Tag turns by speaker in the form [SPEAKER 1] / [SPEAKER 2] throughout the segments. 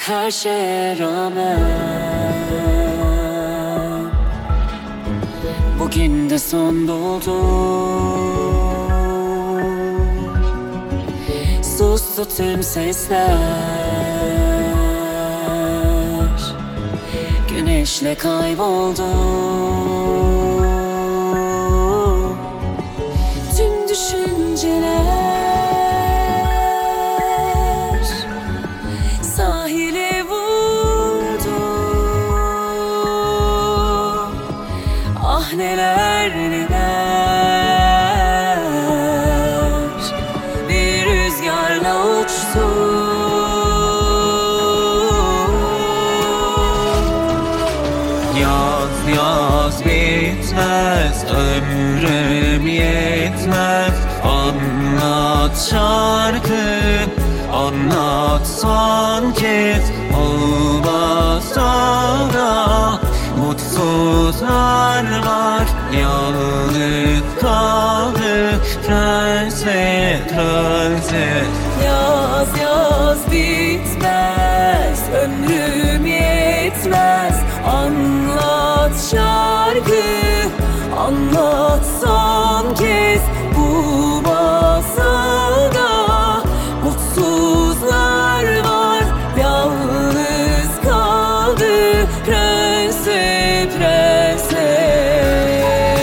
[SPEAKER 1] Her şeye rağmen bugün de son buldu. Sustu tüm sesler, güneşle kayboldu. Tüm düşünceler sahile vurdu. Ah neler neler bir rüzgarla uçtu.
[SPEAKER 2] Yaz yaz bitmez, ömrüm yetmez. Anlat şarkı, anlat son kez. Olmazsa da mutsuzlar var, yalnız kaldı prens ve prenses.
[SPEAKER 1] Yaz yaz bitmez, ömrüm yetmez. Anlat şarkı, anlat son kez. Bu masada mutsuzlar var, yalnız kaldı prens ve prenses.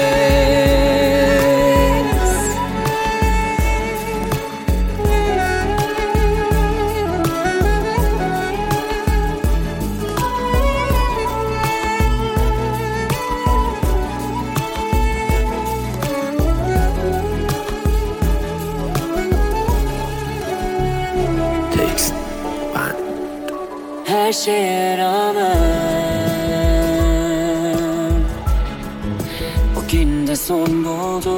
[SPEAKER 1] Her şeye rağmen bugün de son buldu.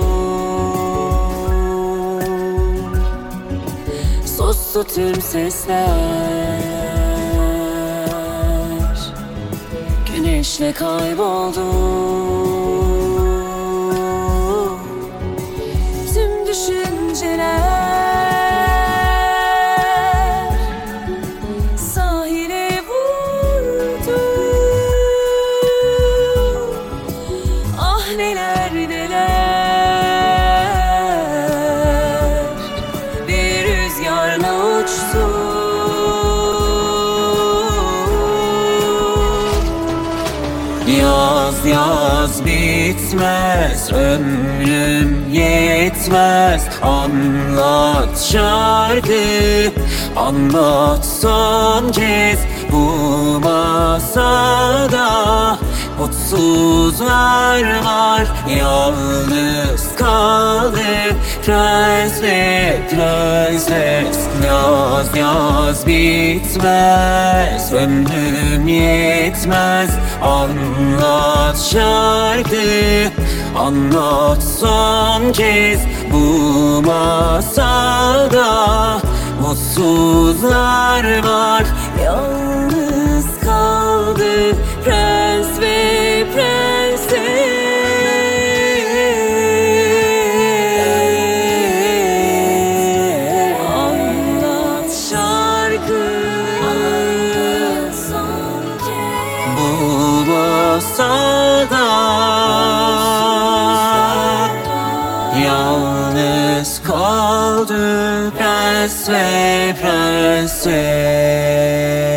[SPEAKER 1] Sustu tüm sesler, güneşle kayboldu. Tüm düşünceler sahile vurdu. Ah neler neler bir rüzgarla uçtu.
[SPEAKER 2] Yaz yaz bitmez, ömrüm yetmez. Anlat şarkı, anlat son kez. Bu masada mutsuzlar var, yalnız kaldı prens ve prenses. Yaz yaz bitmez, ömrüm yetmez. Anlat şarkı, anlat son kez. Bu masada mutsuzlar var,
[SPEAKER 1] Yalnız kaldı prens ve prenses. Anlat şarkı, anlat son kez.
[SPEAKER 2] bu masada yalnız kaldı prens ve prenses.